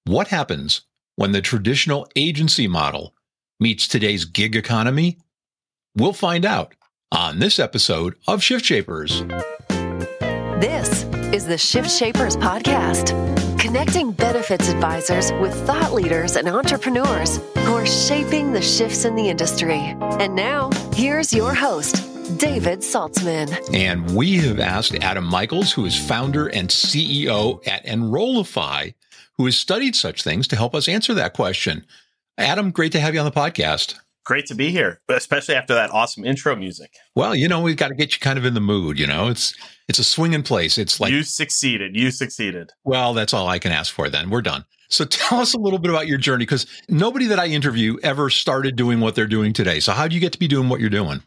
What happens when the traditional agency model meets today's gig economy? We'll find out on this episode of Shift Shapers. This is the Shift Shapers podcast, connecting benefits advisors with thought leaders and entrepreneurs who are shaping the shifts in the industry. And now, here's your host, David Saltzman. And we have asked Adam Michaels, who is founder and CEO at Enrollify, who has studied such things, to help us answer that question. Adam, great to have you on the podcast. Great to be here, especially after that awesome intro music. Well, we've got to get you kind of in the mood, It's a swinging place. It's like... You succeeded. Well, that's all I can ask for then. We're done. So tell us a little bit about your journey, because nobody that I interview ever started doing what they're doing today. So how do you get to be doing what you're doing?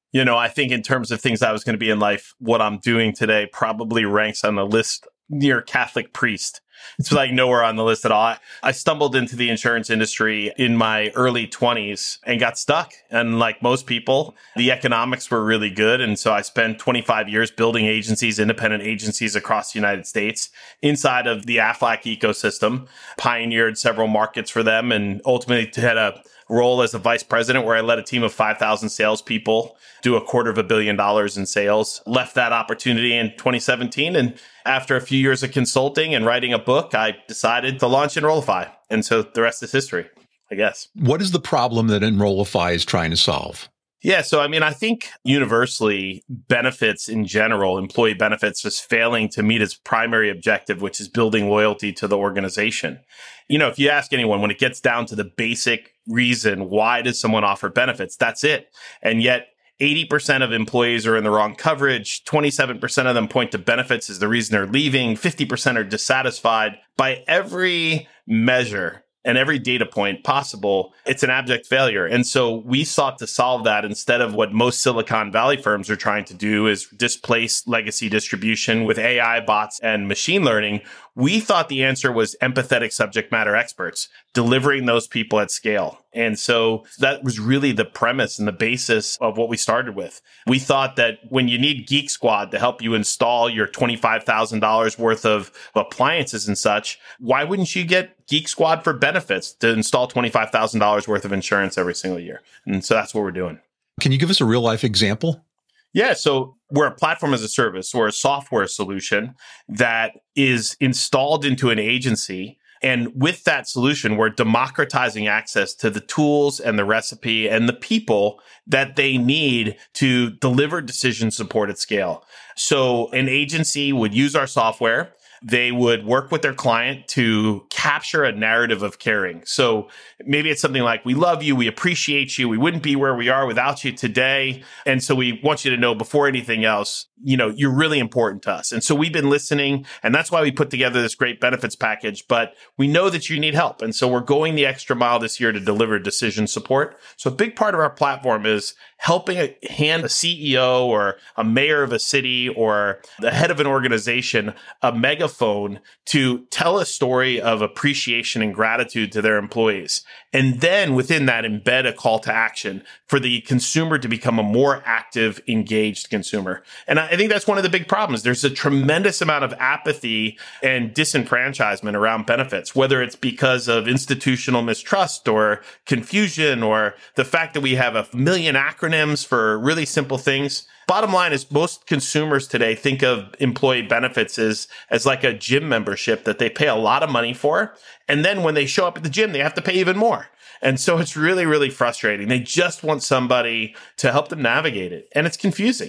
I think in terms of things I was going to be in life, what I'm doing today probably ranks on the list near Catholic priest. It's like nowhere on the list at all. I stumbled into the insurance industry in my early 20s and got stuck. And like most people, the economics were really good. And so I spent 25 years building agencies, independent agencies across the United States inside of the Aflac ecosystem, pioneered several markets for them, and ultimately had a role as a vice president where I led a team of 5,000 salespeople, do $250 million in sales. Left that opportunity in 2017. And after a few years of consulting and writing a book, I decided to launch Enrollify. And so the rest is history, I guess. What is the problem that Enrollify is trying to solve? Yeah. So, I think universally, benefits in general, employee benefits, is failing to meet its primary objective, which is building loyalty to the organization. If you ask anyone, when it gets down to the basic reason, why does someone offer benefits? That's it. And yet 80% of employees are in the wrong coverage. 27% of them point to benefits as the reason they're leaving. 50% are dissatisfied. By every measure and every data point possible, it's an abject failure. And so we sought to solve that instead of what most Silicon Valley firms are trying to do, is displace legacy distribution with AI bots and machine learning. We thought the answer was empathetic subject matter experts, delivering those people at scale. And so that was really the premise and the basis of what we started with. We thought that when you need Geek Squad to help you install your $25,000 worth of appliances and such, why wouldn't you get Geek Squad for benefits to install $25,000 worth of insurance every single year? And so that's what we're doing. Can you give us a real life example? Yeah, so we're a platform as a service, or a software solution that is installed into an agency. And with that solution, we're democratizing access to the tools and the recipe and the people that they need to deliver decision support at scale. So an agency would use our software. They would work with their client to capture a narrative of caring. So maybe it's something like, we love you, we appreciate you, we wouldn't be where we are without you today. And so we want you to know, before anything else, you're really important to us. And so we've been listening, and that's why we put together this great benefits package. But we know that you need help. And so we're going the extra mile this year to deliver decision support. So a big part of our platform is helping hand a CEO or a mayor of a city or the head of an organization a megaphone to tell a story of appreciation and gratitude to their employees. And then within that, embed a call to action for the consumer to become a more active, engaged consumer. And I think that's one of the big problems. There's a tremendous amount of apathy and disenfranchisement around benefits, whether it's because of institutional mistrust or confusion, or the fact that we have a million acronyms for really simple things. Bottom line is, most consumers today think of employee benefits as like a gym membership that they pay a lot of money for. And then when they show up at the gym, they have to pay even more. And so it's really, really frustrating. They just want somebody to help them navigate it. And it's confusing.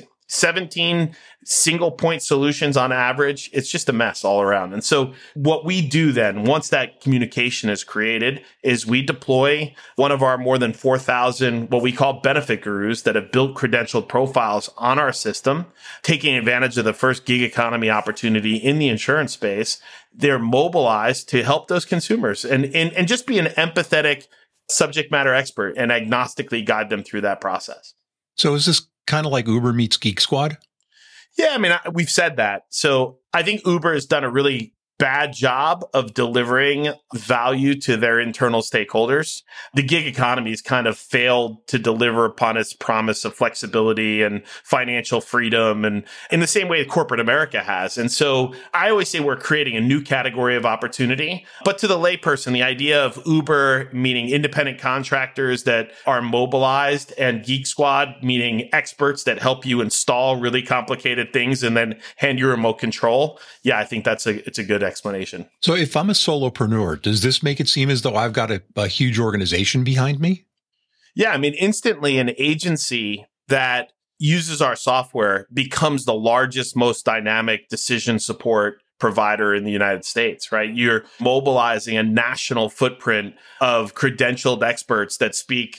17 single point solutions on average. It's just a mess all around. And so what we do then, once that communication is created, is we deploy one of our more than 4,000, what we call benefit gurus, that have built credentialed profiles on our system, taking advantage of the first gig economy opportunity in the insurance space. They're mobilized to help those consumers and just be an empathetic subject matter expert and agnostically guide them through that process. So is this kind of like Uber meets Geek Squad? Yeah, we've said that. So I think Uber has done a really bad job of delivering value to their internal stakeholders. The gig economy has kind of failed to deliver upon its promise of flexibility and financial freedom, and in the same way that corporate America has. And so I always say we're creating a new category of opportunity. But to the layperson, the idea of Uber, meaning independent contractors that are mobilized, and Geek Squad, meaning experts that help you install really complicated things and then hand you remote control. Yeah, I think it's a good explanation. So if I'm a solopreneur, does this make it seem as though I've got a huge organization behind me? Yeah, I mean, instantly an agency that uses our software becomes the largest, most dynamic decision support provider in the United States, right? You're mobilizing a national footprint of credentialed experts that speak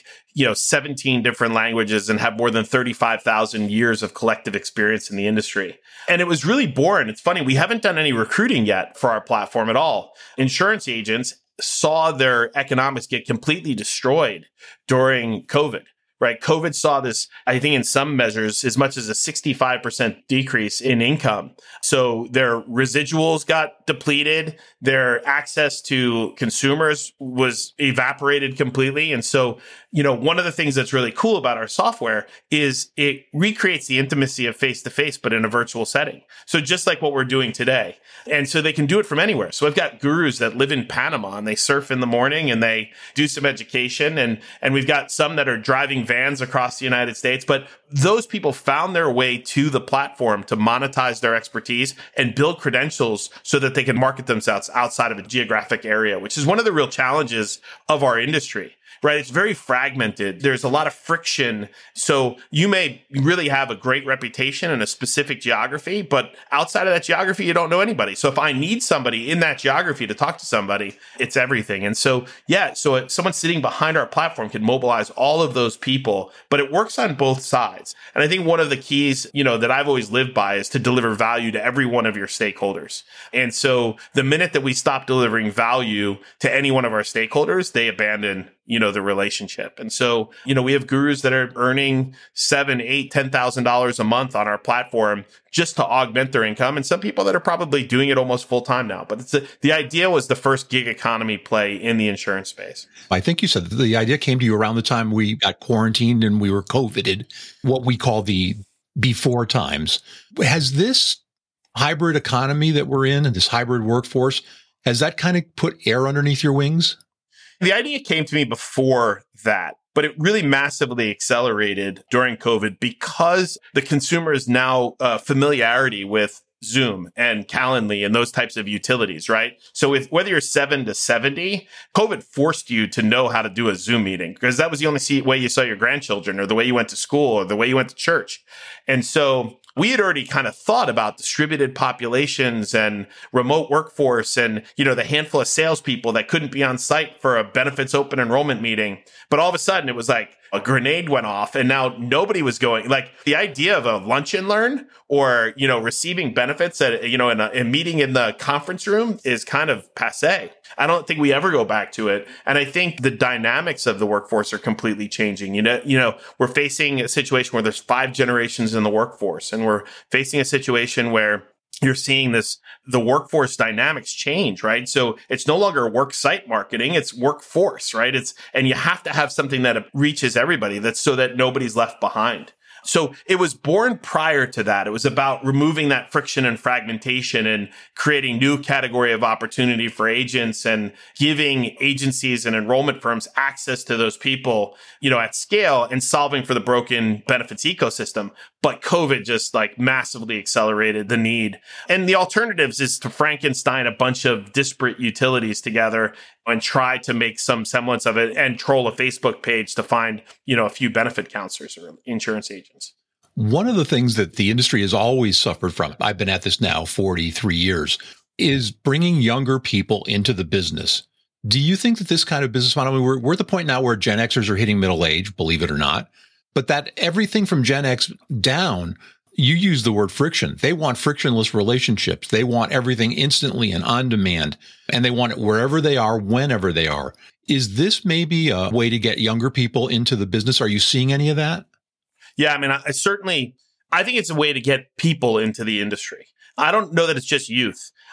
17 different languages and have more than 35,000 years of collective experience in the industry. And it was really born. It's funny, we haven't done any recruiting yet for our platform at all. Insurance agents saw their economics get completely destroyed during COVID. Right. COVID saw this, I think in some measures, as much as a 65% decrease in income. So their residuals got depleted. Their access to consumers was evaporated completely. And so, one of the things that's really cool about our software is it recreates the intimacy of face-to-face, but in a virtual setting. So just like what we're doing today. And so they can do it from anywhere. So I've got gurus that live in Panama and they surf in the morning and they do some education. And we've got some that are driving vans across the United States. But those people found their way to the platform to monetize their expertise and build credentials so that they can market themselves outside of a geographic area, which is one of the real challenges of our industry. Right? It's very fragmented. There's a lot of friction. So you may really have a great reputation in a specific geography, but outside of that geography, you don't know anybody. So if I need somebody in that geography to talk to somebody, it's everything. And so, so someone sitting behind our platform can mobilize all of those people, but it works on both sides. And I think one of the keys, that I've always lived by is to deliver value to every one of your stakeholders. And so the minute that we stop delivering value to any one of our stakeholders, they abandon the relationship. And so, we have gurus that are earning $7,000, $8,000, $10,000 a month on our platform just to augment their income. And some people that are probably doing it almost full time now. But the idea was the first gig economy play in the insurance space. I think you said that the idea came to you around the time we got quarantined and we were COVIDed, what we call the before times. Has this hybrid economy that we're in and this hybrid workforce, has that kind of put air underneath your wings? The idea came to me before that, but it really massively accelerated during COVID because the consumer's now familiarity with Zoom and Calendly and those types of utilities, right? So whether you're 7 to 70, COVID forced you to know how to do a Zoom meeting because that was the only way you saw your grandchildren or the way you went to school or the way you went to church. And so we had already kind of thought about distributed populations and remote workforce and, the handful of salespeople that couldn't be on site for a benefits open enrollment meeting. But all of a sudden it was like a grenade went off and now nobody was going. Like the idea of a lunch and learn or, receiving benefits at, in a meeting in the conference room is kind of passé. I don't think we ever go back to it. And I think the dynamics of the workforce are completely changing. We're facing a situation where there's 5 generations in the workforce, and we're facing a situation where you're seeing the workforce dynamics change, right? So it's no longer work site marketing, it's workforce, right? And you have to have something that reaches everybody, that's so that nobody's left behind. So it was born prior to that. It was about removing that friction and fragmentation and creating new category of opportunity for agents and giving agencies and enrollment firms access to those people, at scale and solving for the broken benefits ecosystem. But COVID just massively accelerated the need. And the alternatives is to Frankenstein a bunch of disparate utilities together and try to make some semblance of it and troll a Facebook page to find, a few benefit counselors or insurance agents. One of the things that the industry has always suffered from, I've been at this now 43 years, is bringing younger people into the business. Do you think that this kind of business model, we're at the point now where Gen Xers are hitting middle age, believe it or not, but that everything from Gen X down, you use the word friction. They want frictionless relationships. They want everything instantly and on demand, and they want it wherever they are, whenever they are. Is this maybe a way to get younger people into the business? Are you seeing any of that? Yeah, I mean, I think it's a way to get people into the industry. I don't know that it's just youth.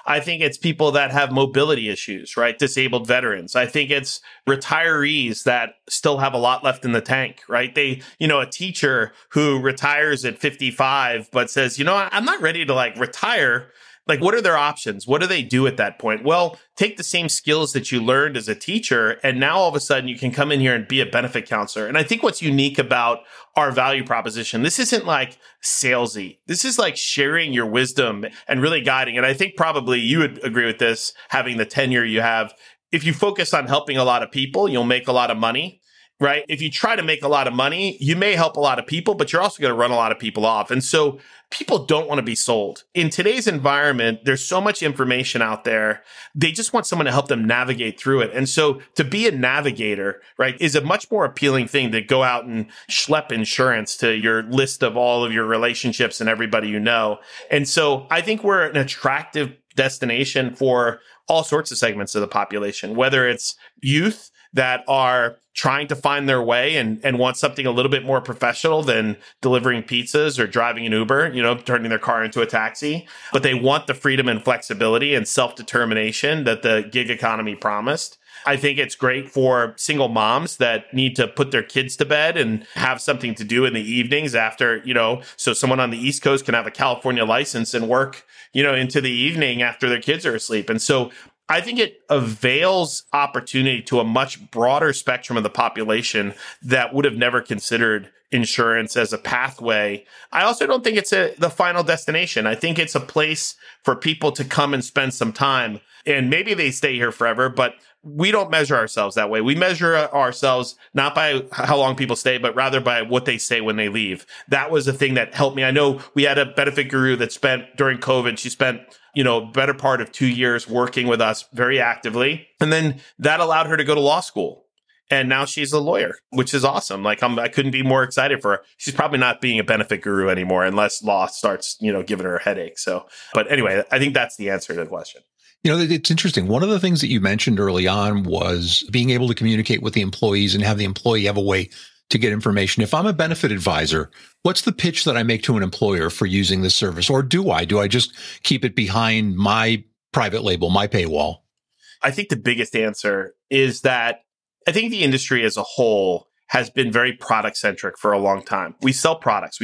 I think it's people that have mobility issues, right? Disabled veterans. I think it's retirees that still have a lot left in the tank, right? A teacher who retires at 55, but says, I'm not ready to retire. What are their options? What do they do at that point? Well, take the same skills that you learned as a teacher, and now all of a sudden you can come in here and be a benefit counselor. And I think what's unique about our value proposition, this isn't salesy. This is sharing your wisdom and really guiding. And I think probably you would agree with this, having the tenure you have. If you focus on helping a lot of people, you'll make a lot of money. Right? If you try to make a lot of money, you may help a lot of people, but you're also going to run a lot of people off. And so people don't want to be sold. In today's environment, there's so much information out there. They just want someone to help them navigate through it. And so to be a navigator, right, is a much more appealing thing than go out and schlep insurance to your list of all of your relationships and everybody you know. And so I think we're an attractive destination for all sorts of segments of the population, whether it's youth that are trying to find their way and want something a little bit more professional than delivering pizzas or driving an Uber, turning their car into a taxi. But they want the freedom and flexibility and self-determination that the gig economy promised. I think it's great for single moms that need to put their kids to bed and have something to do in the evenings after, so someone on the East Coast can have a California license and work, into the evening after their kids are asleep. And so I think it avails opportunity to a much broader spectrum of the population that would have never considered insurance as a pathway. I also don't think it's the final destination. I think it's a place for people to come and spend some time. And maybe they stay here forever, but we don't measure ourselves that way. We measure ourselves not by how long people stay, but rather by what they say when they leave. That was the thing that helped me. I know we had a benefit guru that spent during COVID, she spent better part of 2 years working with us very actively. And then that allowed her to go to law school. And now she's a lawyer, which is awesome. I couldn't be more excited for her. She's probably not being a benefit guru anymore unless law starts, giving her a headache. So, but anyway, I think that's the answer to the question. It's interesting. One of the things that you mentioned early on was being able to communicate with the employees and have the employee have a way to get information. If I'm a benefit advisor, what's the pitch that I make to an employer for using this service? Or do I just keep it behind my private label, my paywall? I think the biggest answer is that I think the industry as a whole has been very product centric for a long time. We sell products.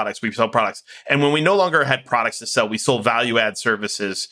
And when we no longer had products to sell, we sold value add services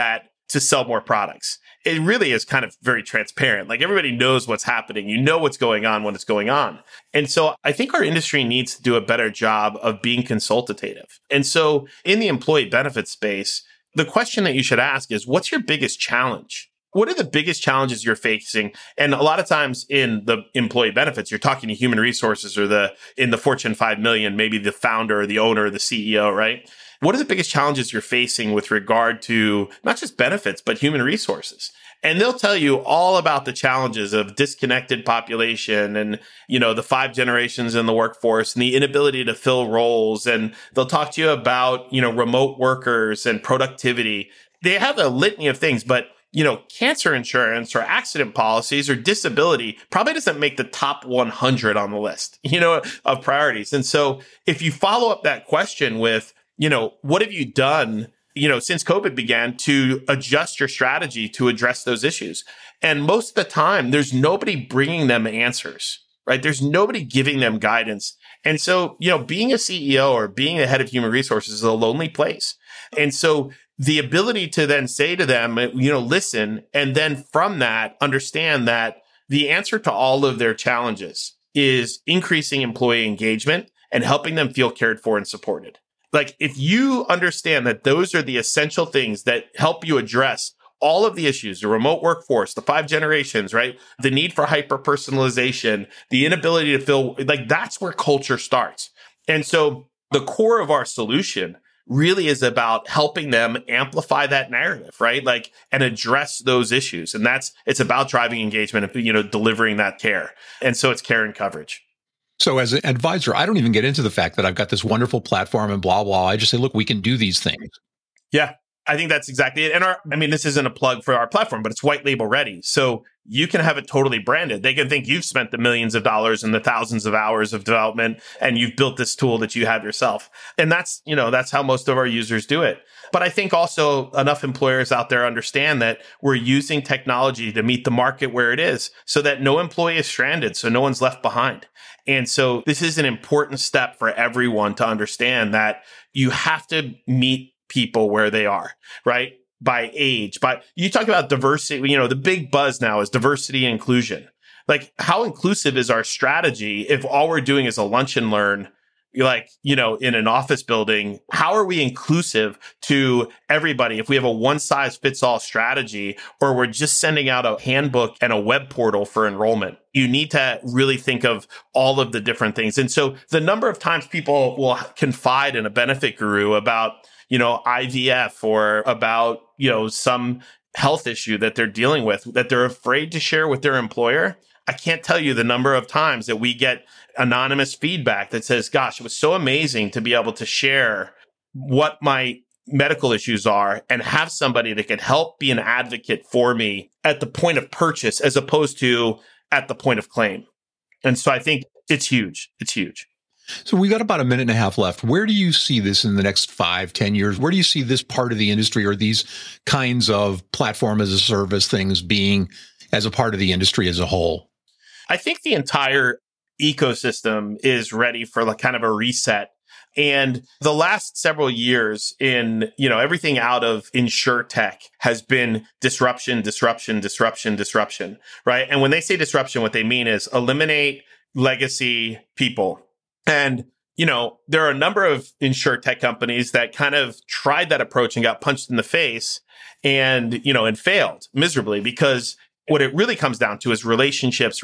to sell more products. It really is kind of very transparent. Everybody knows what's happening. You know what's going on when it's going on. And so I think our industry needs to do a better job of being consultative. And so in the employee benefits space, the question that you should ask is, what's your biggest challenge? What are the biggest challenges you're facing? And a lot of times in the employee benefits, you're talking to human resources or in the Fortune 5 million, maybe the founder or the owner or the CEO, right? What are the biggest challenges you're facing with regard to not just benefits, but human resources? And they'll tell you all about the challenges of disconnected population and, the 5 generations in the workforce and the inability to fill roles. And they'll talk to you about, remote workers and productivity. They have a litany of things, but cancer insurance or accident policies or disability probably doesn't make the top 100 on the list, of priorities. And so if you follow up that question with, what have you done, since COVID began to adjust your strategy to address those issues? And most of the time, there's nobody bringing them answers, right? There's nobody giving them guidance. And so, being a CEO or being the head of human resources is a lonely place. And so the ability to then say to them, listen, and then from that, understand that the answer to all of their challenges is increasing employee engagement and helping them feel cared for and supported. If you understand that those are the essential things that help you address all of the issues, the remote workforce, the 5 generations, right? The need for hyper-personalization, the inability to fill, that's where culture starts. And so the core of our solution really is about helping them amplify that narrative, right? And address those issues. And it's about driving engagement and, delivering that care. And so it's care and coverage. So as an advisor, I don't even get into the fact that I've got this wonderful platform and blah, blah. I just say, look, we can do these things. Yeah, I think that's exactly it. And this isn't a plug for our platform, but it's white label ready. So you can have it totally branded. They can think you've spent the millions of dollars and the thousands of hours of development and you've built this tool that you have yourself. And that's how most of our users do it. But I think also enough employers out there understand that we're using technology to meet the market where it is so that no employee is stranded, so no one's left behind. And so this is an important step for everyone to understand that you have to meet people where they are, right? By age, you talk about diversity, the big buzz now is diversity and inclusion. Like, how inclusive is our strategy if all we're doing is a lunch and learn, in an office building? How are we inclusive to everybody if we have a one-size-fits-all strategy, or we're just sending out a handbook and a web portal for enrollment? You need to really think of all of the different things. And so the number of times people will confide in a benefit guru about, IVF or about, some health issue that they're dealing with, that they're afraid to share with their employer. I can't tell you the number of times that we get anonymous feedback that says, gosh, it was so amazing to be able to share what my medical issues are and have somebody that can help be an advocate for me at the point of purchase as opposed to at the point of claim. And so I think it's huge. It's huge. So we got about a minute and a half left. Where do you see this in the next 5-10 years? Where do you see this part of the industry or these kinds of platform as a service things being as a part of the industry as a whole? I think the entire ecosystem is ready for kind of a reset. And the last several years in, everything out of InsurTech has been disruption, right? And when they say disruption, what they mean is eliminate legacy people. And, there are a number of InsurTech companies that kind of tried that approach and got punched in the face and failed miserably, because what it really comes down to is relationships.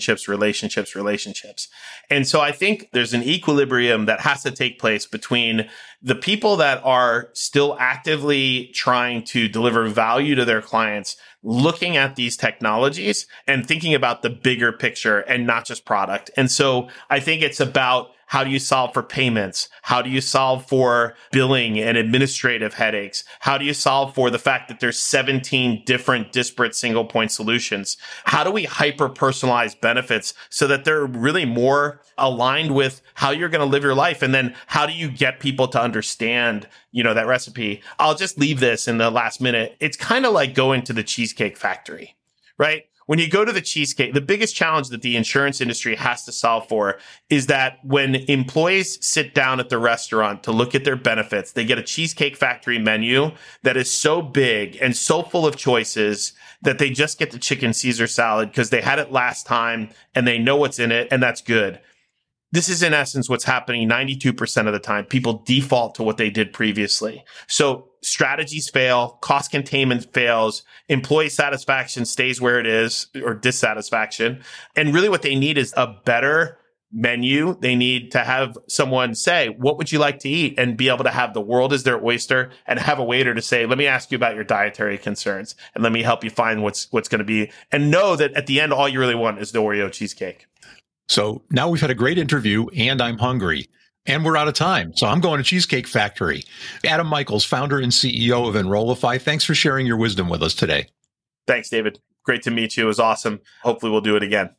And so I think there's an equilibrium that has to take place between the people that are still actively trying to deliver value to their clients, looking at these technologies and thinking about the bigger picture and not just product. And so I think it's about, how do you solve for payments? How do you solve for billing and administrative headaches? How do you solve for the fact that there's 17 different disparate single point solutions? How do we hyper personalize benefits so that they're really more aligned with how you're going to live your life? And then how do you get people to understand, that recipe? I'll just leave this in the last minute. It's kind of like going to the Cheesecake Factory, right? When you go to the cheesecake, the biggest challenge that the insurance industry has to solve for is that when employees sit down at the restaurant to look at their benefits, they get a Cheesecake Factory menu that is so big and so full of choices that they just get the chicken Caesar salad because they had it last time and they know what's in it, and that's good. This is in essence what's happening 92% of the time. People default to what they did previously. So strategies fail, cost containment fails, employee satisfaction stays where it is, or dissatisfaction. And really what they need is a better menu. They need to have someone say, what would you like to eat? And be able to have the world as their oyster and have a waiter to say, let me ask you about your dietary concerns and let me help you find what's going to be. And know that at the end, all you really want is the Oreo cheesecake. So now we've had a great interview and I'm hungry and we're out of time. So I'm going to Cheesecake Factory. Adam Michaels, founder and CEO of Enrollify. Thanks for sharing your wisdom with us today. Thanks, David. Great to meet you. It was awesome. Hopefully we'll do it again.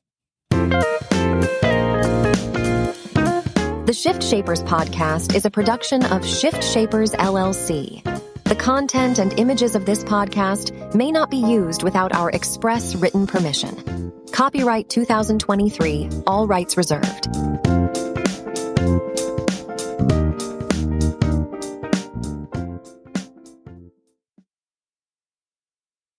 The Shift Shapers podcast is a production of Shift Shapers, LLC. The content and images of this podcast may not be used without our express written permission. Copyright 2023, all rights reserved.